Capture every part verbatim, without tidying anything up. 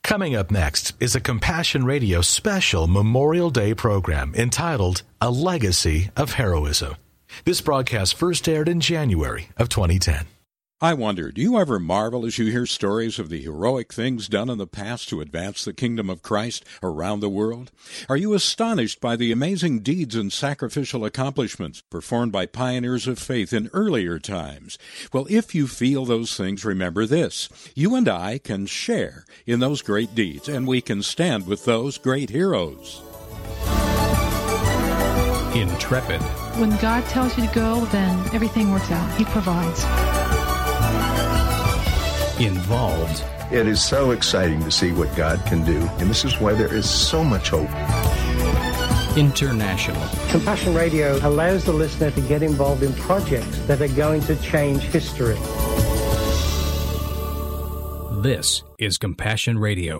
Coming up next is a Compassion Radio special Memorial Day program entitled A Legacy of Heroism. This broadcast first aired in January of twenty ten. I wonder, do you ever marvel as you hear stories of the heroic things done in the past to advance the kingdom of Christ around the world? Are you astonished by the amazing deeds and sacrificial accomplishments performed by pioneers of faith in earlier times? Well, if you feel those things, remember this. You and I can share in those great deeds, and we can stand with those great heroes. Intrepid. When God tells you to go, then everything works out. He provides. Involved. It is so exciting to see what God can do, and this is why there is so much hope. International. Compassion Radio allows the listener to get involved in projects that are going to change history. This is Compassion Radio.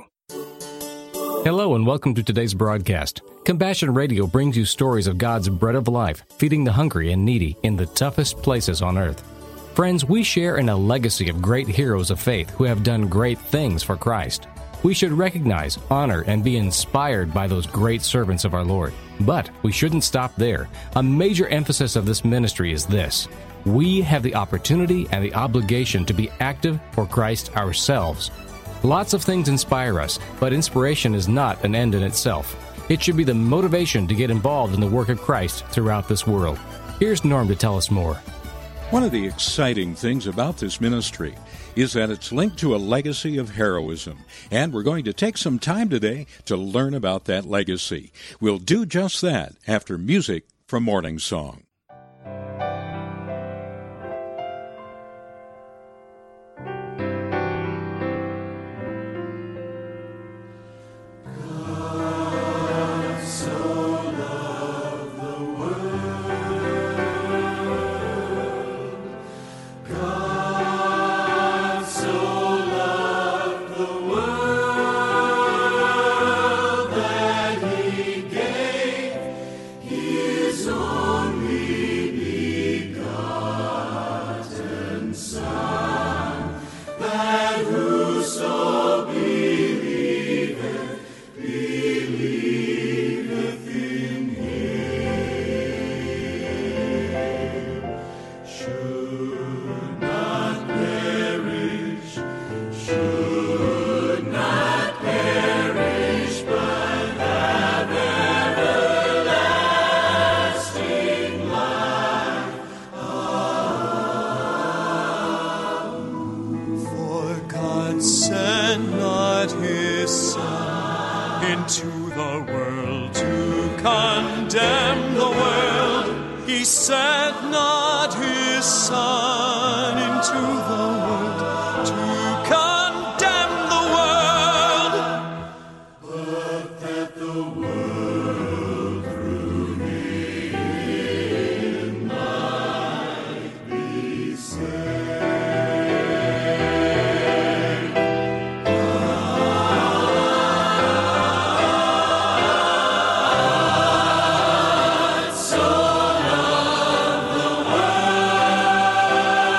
Hello and welcome to today's broadcast. Compassion Radio brings you stories of God's bread of life, feeding the hungry and needy in the toughest places on earth. Friends, we share in a legacy of great heroes of faith who have done great things for Christ. We should recognize, honor, and be inspired by those great servants of our Lord. But we shouldn't stop there. A major emphasis of this ministry is this. We have the opportunity and the obligation to be active for Christ ourselves. Lots of things inspire us, but inspiration is not an end in itself. It should be the motivation to get involved in the work of Christ throughout this world. Here's Norm to tell us more. One of the exciting things about this ministry is that it's linked to a legacy of heroism, and we're going to take some time today to learn about that legacy. We'll do just that after music from Morning Song. So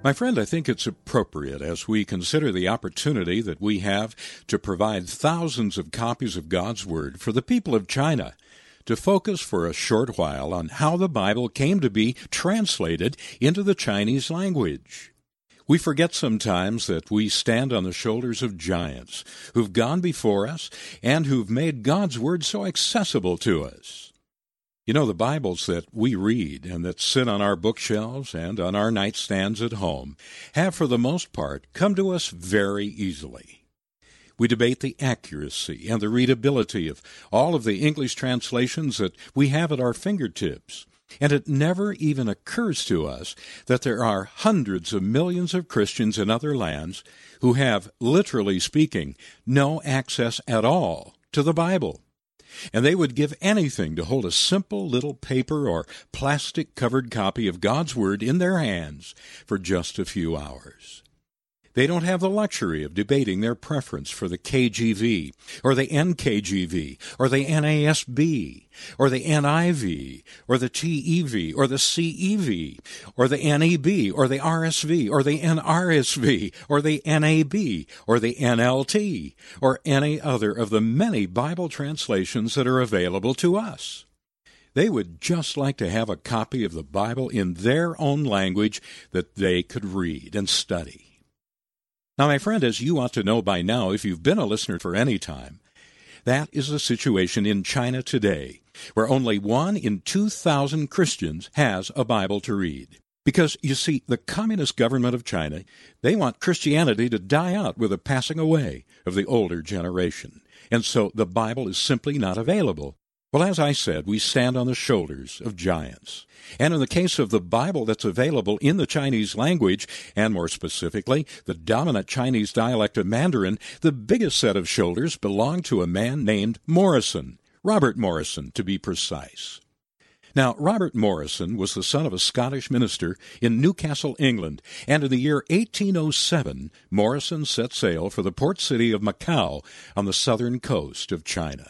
My friend, I think it's appropriate as we consider the opportunity that we have to provide thousands of copies of God's Word for the people of China to focus for a short while on how the Bible came to be translated into the Chinese language. We forget sometimes that we stand on the shoulders of giants who've gone before us and who've made God's Word so accessible to us. You know, the Bibles that we read and that sit on our bookshelves and on our nightstands at home have, for the most part, come to us very easily. We debate the accuracy and the readability of all of the English translations that we have at our fingertips, and it never even occurs to us that there are hundreds of millions of Christians in other lands who have, literally speaking, no access at all to the Bible. And they would give anything to hold a simple little paper or plastic-covered copy of God's Word in their hands for just a few hours. They don't have the luxury of debating their preference for the K J V, or the N K J V, or the N A S B, or the N I V, or the T E V, or the C E V, or the N E B, or the R S V, or the N R S V, or the N A B, or the N L T, or any other of the many Bible translations that are available to us. They would just like to have a copy of the Bible in their own language that they could read and study. Now, my friend, as you ought to know by now, if you've been a listener for any time, that is the situation in China today, where only one in two thousand Christians has a Bible to read. Because, you see, the Communist government of China, they want Christianity to die out with the passing away of the older generation. And so the Bible is simply not available. Well, as I said, we stand on the shoulders of giants. And in the case of the Bible that's available in the Chinese language, and more specifically, the dominant Chinese dialect of Mandarin, the biggest set of shoulders belong to a man named Morrison, Robert Morrison, to be precise. Now, Robert Morrison was the son of a Scottish minister in Newcastle, England, and in the year eighteen oh seven, Morrison set sail for the port city of Macau on the southern coast of China.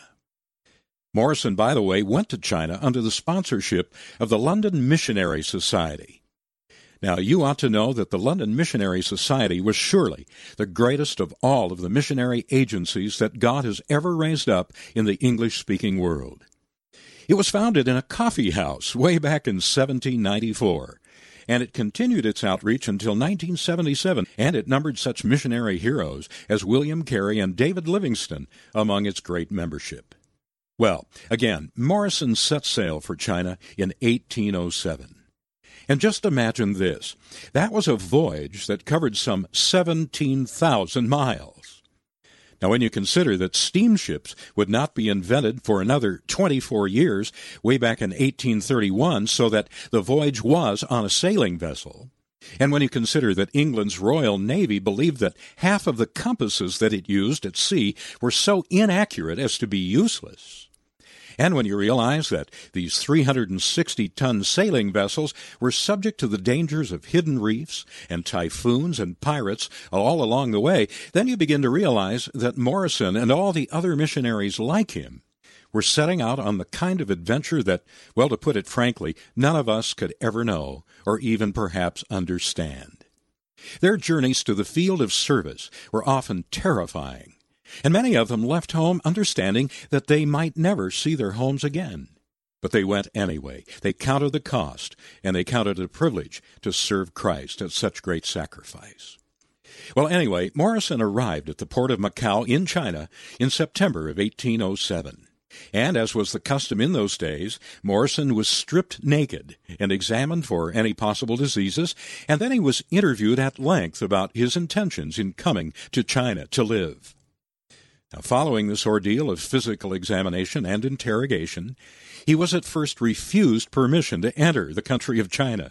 Morrison, by the way, went to China under the sponsorship of the London Missionary Society. Now, you ought to know that the London Missionary Society was surely the greatest of all of the missionary agencies that God has ever raised up in the English-speaking world. It was founded in a coffee house way back in seventeen ninety-four, and it continued its outreach until nineteen seventy-seven, and it numbered such missionary heroes as William Carey and David Livingstone among its great membership. Well, again, Morrison set sail for China in eighteen oh seven. And just imagine this. That was a voyage that covered some seventeen thousand miles. Now, when you consider that steamships would not be invented for another twenty-four years, way back in eighteen thirty-one, so that the voyage was on a sailing vessel, and when you consider that England's Royal Navy believed that half of the compasses that it used at sea were so inaccurate as to be useless, and when you realize that these three hundred sixty ton sailing vessels were subject to the dangers of hidden reefs and typhoons and pirates all along the way, then you begin to realize that Morrison and all the other missionaries like him were setting out on the kind of adventure that, well, to put it frankly, none of us could ever know or even perhaps understand. Their journeys to the field of service were often terrifying, and many of them left home understanding that they might never see their homes again. But they went anyway. They counted the cost, and they counted it a privilege to serve Christ at such great sacrifice. Well, anyway, Morrison arrived at the port of Macau in China in September of eighteen oh seven. And as was the custom in those days, Morrison was stripped naked and examined for any possible diseases, and then he was interviewed at length about his intentions in coming to China to live. Now, following this ordeal of physical examination and interrogation, he was at first refused permission to enter the country of China.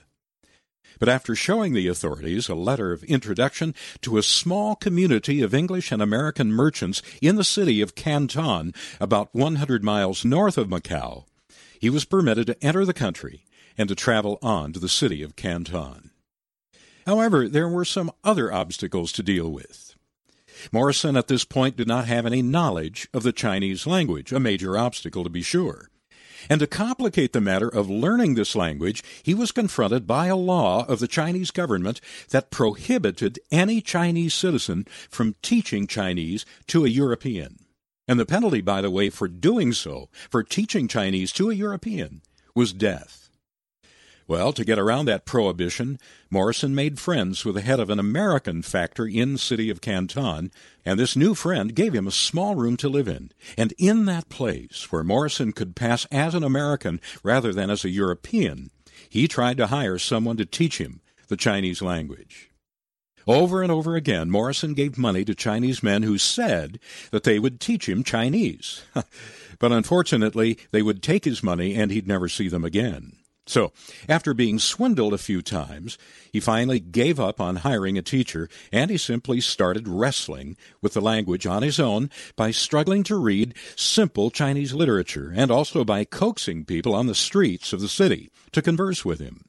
But after showing the authorities a letter of introduction to a small community of English and American merchants in the city of Canton, about one hundred miles north of Macau, he was permitted to enter the country and to travel on to the city of Canton. However, there were some other obstacles to deal with. Morrison at this point did not have any knowledge of the Chinese language, a major obstacle to be sure. And to complicate the matter of learning this language, he was confronted by a law of the Chinese government that prohibited any Chinese citizen from teaching Chinese to a European. And the penalty, by the way, for doing so, for teaching Chinese to a European, was death. Well, to get around that prohibition, Morrison made friends with the head of an American factory in the city of Canton, and this new friend gave him a small room to live in. And in that place, where Morrison could pass as an American rather than as a European, he tried to hire someone to teach him the Chinese language. Over and over again, Morrison gave money to Chinese men who said that they would teach him Chinese. But unfortunately, they would take his money and he'd never see them again. So, after being swindled a few times, he finally gave up on hiring a teacher, and he simply started wrestling with the language on his own by struggling to read simple Chinese literature, and also by coaxing people on the streets of the city to converse with him.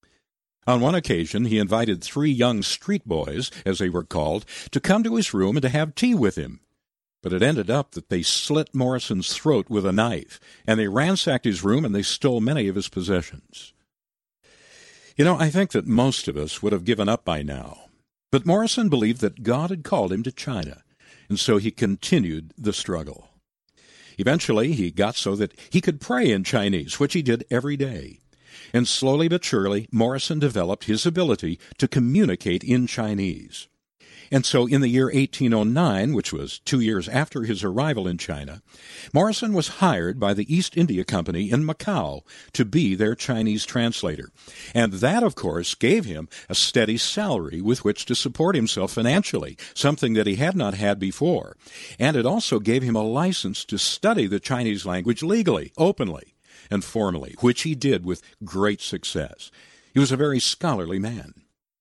On one occasion, he invited three young street boys, as they were called, to come to his room and to have tea with him. But it ended up that they slit Morrison's throat with a knife, and they ransacked his room and they stole many of his possessions. You know, I think that most of us would have given up by now. But Morrison believed that God had called him to China, and so he continued the struggle. Eventually, he got so that he could pray in Chinese, which he did every day. And slowly but surely, Morrison developed his ability to communicate in Chinese. And so in the year eighteen oh nine, which was two years after his arrival in China, Morrison was hired by the East India Company in Macau to be their Chinese translator. And that, of course, gave him a steady salary with which to support himself financially, something that he had not had before. And it also gave him a license to study the Chinese language legally, openly, and formally, which he did with great success. He was a very scholarly man.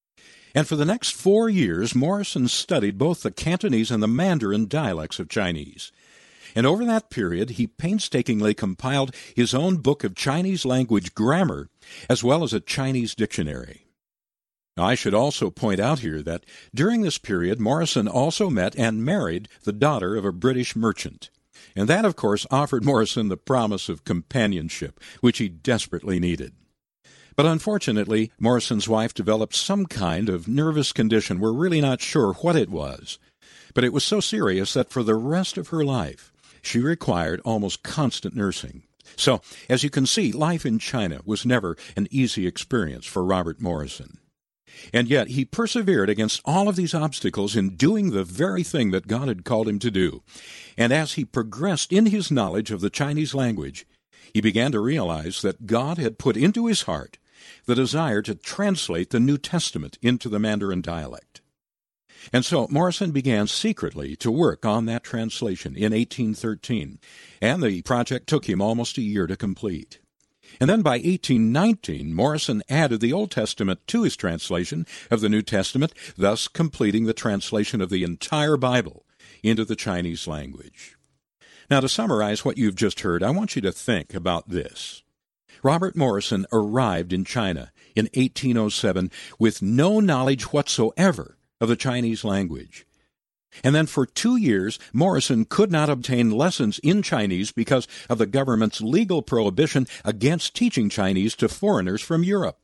And for the next four years, Morrison studied both the Cantonese and the Mandarin dialects of Chinese. And over that period, he painstakingly compiled his own book of Chinese language grammar, as well as a Chinese dictionary. Now, I should also point out here that during this period, Morrison also met and married the daughter of a British merchant. And that, of course, offered Morrison the promise of companionship, which he desperately needed. But unfortunately, Morrison's wife developed some kind of nervous condition. We're really not sure what it was. But it was so serious that for the rest of her life, she required almost constant nursing. So, as you can see, life in China was never an easy experience for Robert Morrison. And yet, he persevered against all of these obstacles in doing the very thing that God had called him to do. And as he progressed in his knowledge of the Chinese language, he began to realize that God had put into his heart the desire to translate the New Testament into the Mandarin dialect. And so Morrison began secretly to work on that translation in eighteen thirteen, and the project took him almost a year to complete. And then by eighteen nineteen, Morrison added the Old Testament to his translation of the New Testament, thus completing the translation of the entire Bible into the Chinese language. Now, to summarize what you've just heard, I want you to think about this. Robert Morrison arrived in China in eighteen oh seven with no knowledge whatsoever of the Chinese language. And then for two years, Morrison could not obtain lessons in Chinese because of the government's legal prohibition against teaching Chinese to foreigners from Europe.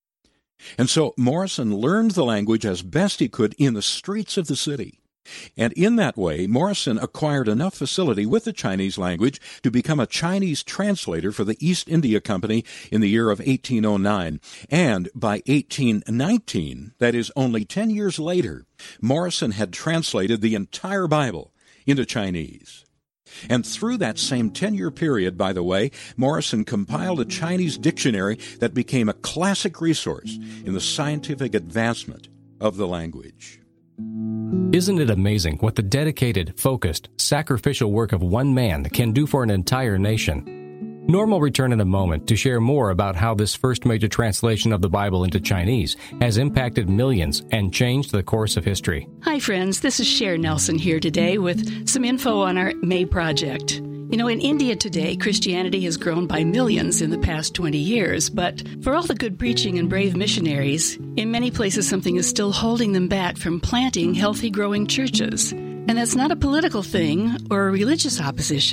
And so Morrison learned the language as best he could in the streets of the city. And in that way, Morrison acquired enough facility with the Chinese language to become a Chinese translator for the East India Company in the year of eighteen oh nine. And by eighteen nineteen, that is only ten years later, Morrison had translated the entire Bible into Chinese. And through that same ten-year period, by the way, Morrison compiled a Chinese dictionary that became a classic resource in the scientific advancement of the language. Isn't it amazing what the dedicated, focused, sacrificial work of one man can do for an entire nation? Norm will return in a moment to share more about how this first major translation of the Bible into Chinese has impacted millions and changed the course of history. Hi friends, this is Cher Nelson here today with some info on our May project. You know, in India today, Christianity has grown by millions in the past twenty years, but for all the good preaching and brave missionaries, in many places something is still holding them back from planting healthy, growing churches. And that's not a political thing or a religious opposition.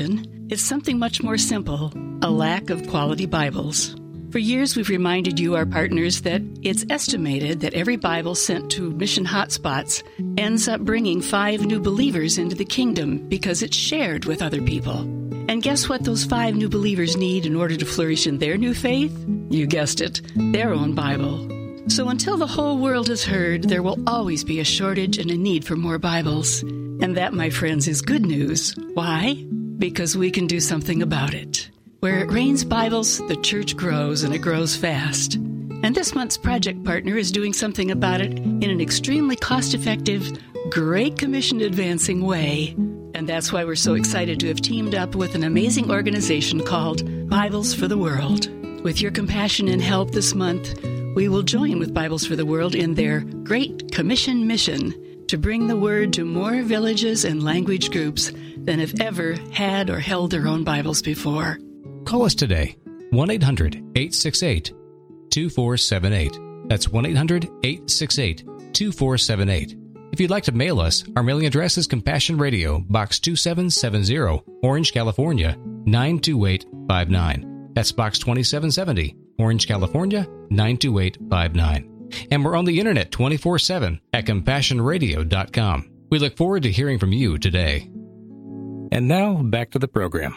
It's something much more simple, a lack of quality Bibles. For years, we've reminded you, our partners, that it's estimated that every Bible sent to mission hotspots ends up bringing five new believers into the kingdom because it's shared with other people. And guess what those five new believers need in order to flourish in their new faith? You guessed it, their own Bible. So until the whole world has heard, there will always be a shortage and a need for more Bibles. And that, my friends, is good news. Why? Because we can do something about it. Where it rains Bibles, the church grows, and it grows fast. And this month's project partner is doing something about it in an extremely cost-effective, Great Commission advancing way. And that's why we're so excited to have teamed up with an amazing organization called Bibles for the World. With your compassion and help this month, we will join with Bibles for the World in their Great Commission mission to bring the word to more villages and language groups than have ever had or held their own Bibles before. Call us today, one eight hundred, eight six eight, two four seven eight. That's one eight hundred, eight six eight, two four seven eight. If you'd like to mail us, our mailing address is Compassion Radio, Box two seven seven zero, Orange, California, nine two eight five nine. That's Box twenty-seven seventy, Orange, California, nine two eight five nine. And we're on the internet twenty-four seven at compassion radio dot com. We look forward to hearing from you today. And now, back to the program.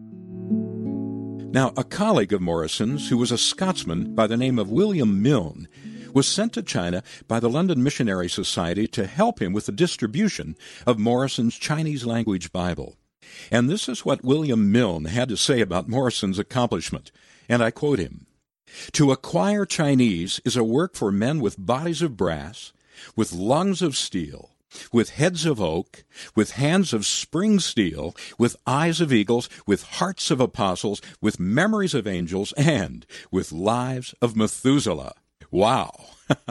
Now, a colleague of Morrison's, who was a Scotsman by the name of William Milne, was sent to China by the London Missionary Society to help him with the distribution of Morrison's Chinese language Bible. And this is what William Milne had to say about Morrison's accomplishment, and I quote him: "To acquire Chinese is a work for men with bodies of brass, with lungs of steel, with heads of oak, with hands of spring steel, with eyes of eagles, with hearts of apostles, with memories of angels, and with lives of Methuselah." Wow!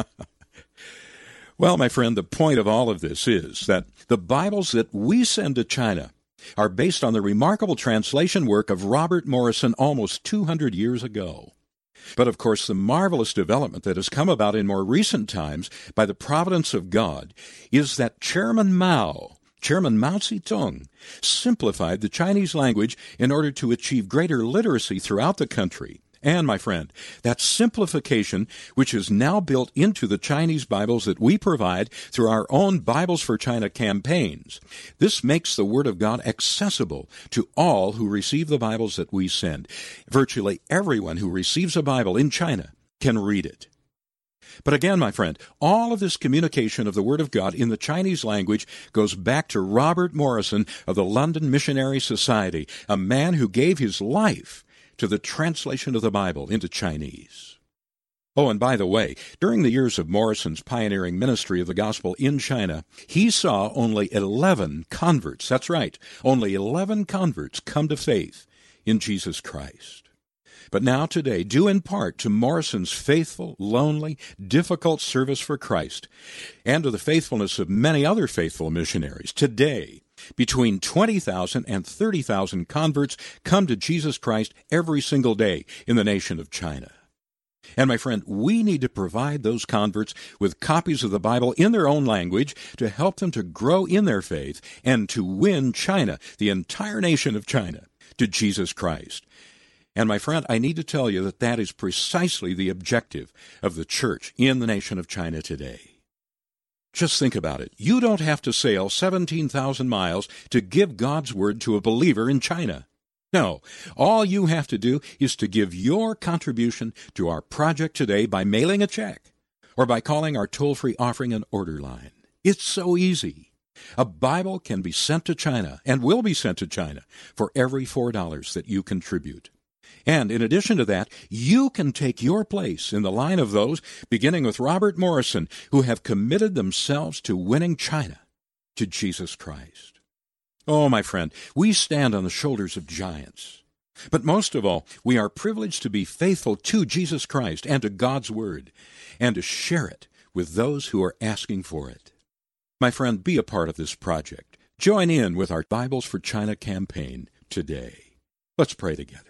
Well, my friend, the point of all of this is that the Bibles that we send to China are based on the remarkable translation work of Robert Morrison almost two hundred years ago. But, of course, the marvelous development that has come about in more recent times by the providence of God is that Chairman Mao, Chairman Mao Zedong, simplified the Chinese language in order to achieve greater literacy throughout the country. And, my friend, that simplification, which is now built into the Chinese Bibles that we provide through our own Bibles for China campaigns, this makes the Word of God accessible to all who receive the Bibles that we send. Virtually everyone who receives a Bible in China can read it. But again, my friend, all of this communication of the Word of God in the Chinese language goes back to Robert Morrison of the London Missionary Society, a man who gave his life to the translation of the Bible into Chinese. Oh, and by the way, during the years of Morrison's pioneering ministry of the gospel in China, he saw only eleven converts, that's right, only eleven converts come to faith in Jesus Christ. But now today, due in part to Morrison's faithful, lonely, difficult service for Christ, and to the faithfulness of many other faithful missionaries, today, between twenty thousand and thirty thousand converts come to Jesus Christ every single day in the nation of China. And my friend, we need to provide those converts with copies of the Bible in their own language to help them to grow in their faith and to win China, the entire nation of China, to Jesus Christ. And my friend, I need to tell you that that is precisely the objective of the church in the nation of China today. Just think about it. You don't have to sail seventeen thousand miles to give God's word to a believer in China. No, all you have to do is to give your contribution to our project today by mailing a check or by calling our toll-free offering and order line. It's so easy. A Bible can be sent to China and will be sent to China for every four dollars that you contribute. And in addition to that, you can take your place in the line of those, beginning with Robert Morrison, who have committed themselves to winning China to Jesus Christ. Oh, my friend, we stand on the shoulders of giants. But most of all, we are privileged to be faithful to Jesus Christ and to God's Word, and to share it with those who are asking for it. My friend, be a part of this project. Join in with our Bibles for China campaign today. Let's pray together.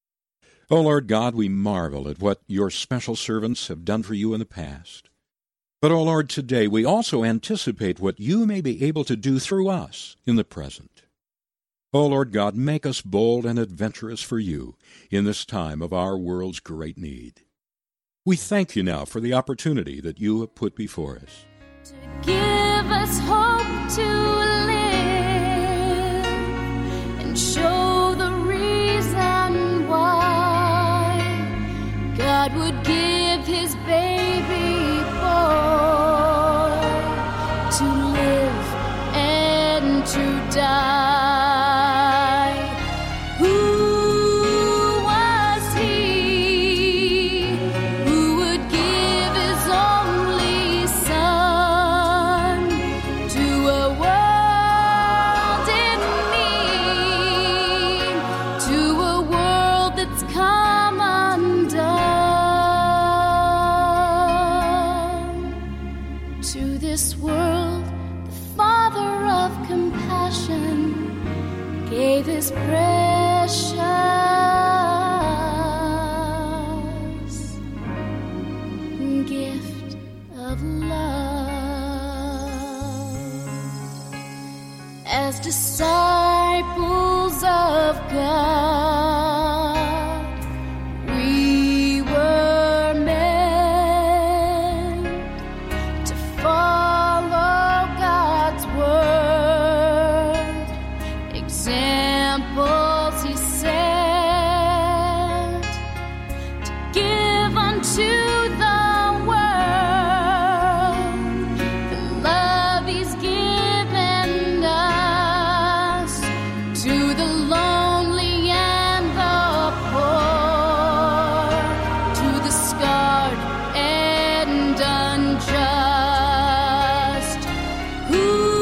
O Lord God, we marvel at what your special servants have done for you in the past. But, O Lord, today we also anticipate what you may be able to do through us in the present. O Lord God, make us bold and adventurous for you in this time of our world's great need. We thank you now for the opportunity that you have put before us. To give us hope to live and show the reason why God would give his baby boy to live and to die. Gave his precious gift of love. As disciples of God, we were meant to follow God's word. Examples he sent to give unto the world the love he's given us, to the lonely and the poor, to the scarred and unjust. Who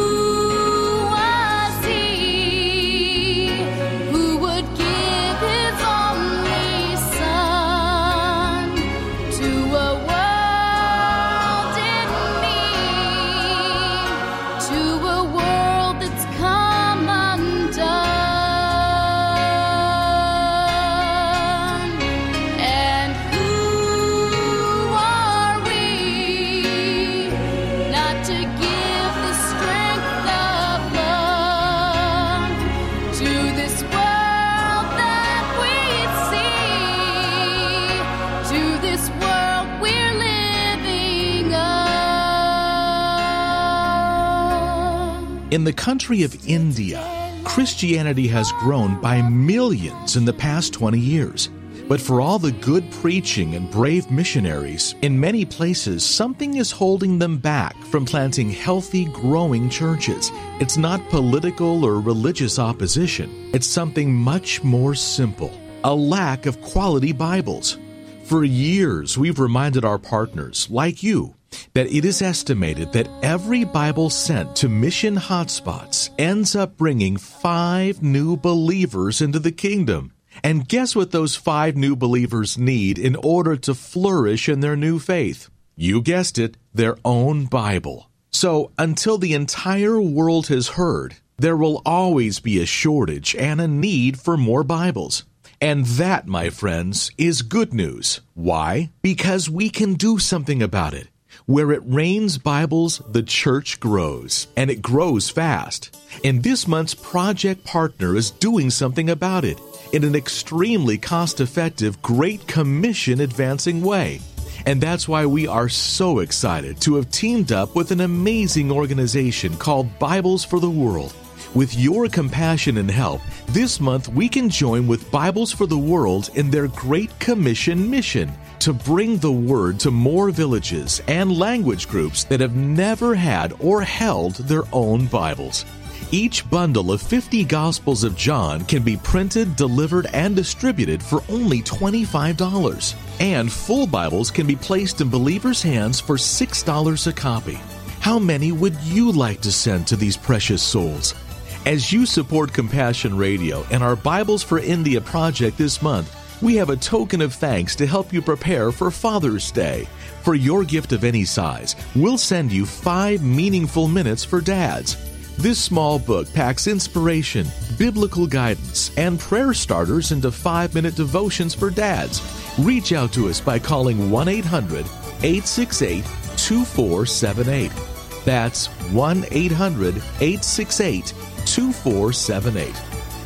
In the country of India, Christianity has grown by millions in the past twenty years. But for all the good preaching and brave missionaries, in many places something is holding them back from planting healthy, growing churches. It's not political or religious opposition. It's something much more simple: a lack of quality Bibles. For years, we've reminded our partners, like you, that it is estimated that every Bible sent to mission hotspots ends up bringing five new believers into the kingdom. And guess what those five new believers need in order to flourish in their new faith? You guessed it, their own Bible. So until the entire world has heard, there will always be a shortage and a need for more Bibles. And that, my friends, is good news. Why? Because we can do something about it. Where it rains Bibles, the church grows, and it grows fast. And this month's project partner is doing something about it in an extremely cost-effective, Great Commission advancing way. And that's why we are so excited to have teamed up with an amazing organization called Bibles for the World. With your compassion and help, this month we can join with Bibles for the World in their Great Commission mission to bring the Word to more villages and language groups that have never had or held their own Bibles. Each bundle of fifty Gospels of John can be printed, delivered, and distributed for only twenty-five dollars. And full Bibles can be placed in believers' hands for six dollars a copy. How many would you like to send to these precious souls? As you support Compassion Radio and our Bibles for India project this month, we have a token of thanks to help you prepare for Father's Day. For your gift of any size, we'll send you five meaningful minutes for dads. This small book packs inspiration, biblical guidance, and prayer starters into five-minute devotions for dads. Reach out to us by calling one eight hundred eight six eight two four seven eight. That's one eight hundred eight six eight two four seven eight.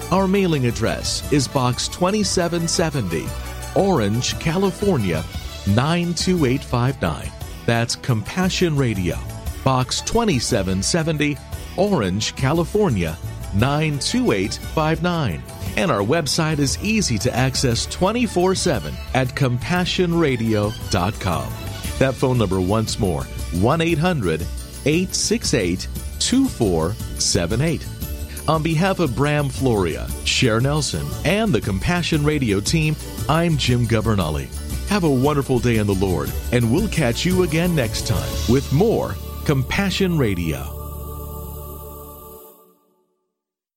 Our mailing address is Box twenty-seven seventy, Orange, California, nine two eight five nine. That's Compassion Radio, Box twenty-seven seventy, Orange, California, nine two eight five nine. And our website is easy to access twenty-four seven at compassion radio dot com. That phone number once more, one eight hundred eight six eight two four seven eight. On behalf of Bram Floria, Cher Nelson, and the Compassion Radio team, I'm Jim Governale. Have a wonderful day in the Lord, and we'll catch you again next time with more Compassion Radio.